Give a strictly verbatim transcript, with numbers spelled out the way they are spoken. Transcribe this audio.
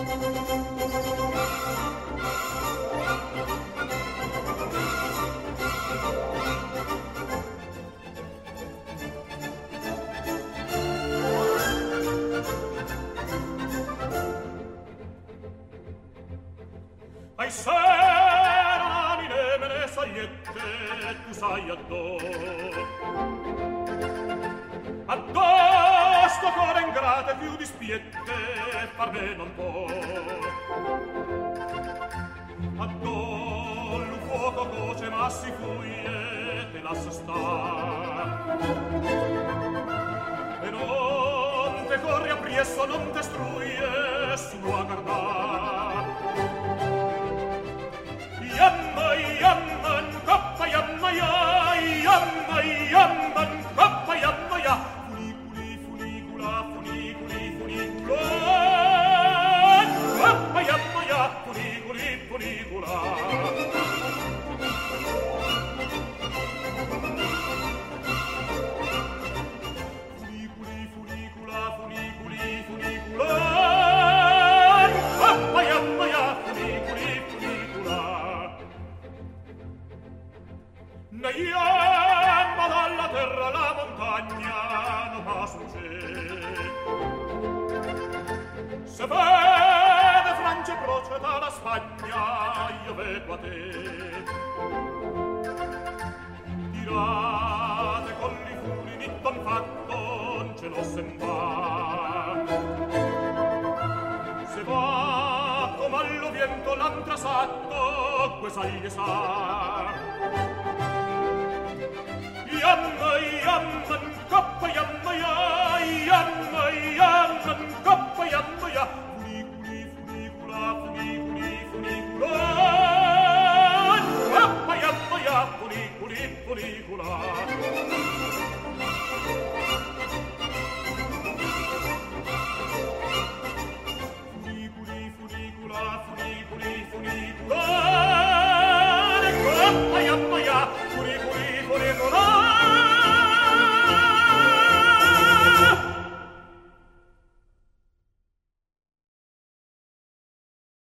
Ai seranine me ne sagliette, tu sai addò. Addò sto cuore ingrate più di spiette, far me non può. Addò il fuoco coce ma si fuie, te lascia sta. E non te corri appresso, non te struie, su a guardar. Yamma, yamma, coppa, yamma, ya, yamma, yamma, coppa, yamma, ya. Funiculi, funicula, funiculi, funicula. Coppa, yamma, ya, funiculi, funicula. Funiculi, funicula, funiculi, funicula. Coppa, yamma, ya, funiculi, funicula. Ne yamma dalla terra la montagna non ha succede. Se vede Francia proceda la Spagna, io vedo a te. Tirate con li fuli, nitton fatto, non ce lo sembra. Se va come allo viento l'antrasatto, ques'agli sa. Yamma, yamma, coppa, yamma, ya, yamma, yamma, coppa, yamma, ya. Funiculi, funicula, funiculi, funicula. Coppa, yamma, ya, funiculi, funicula.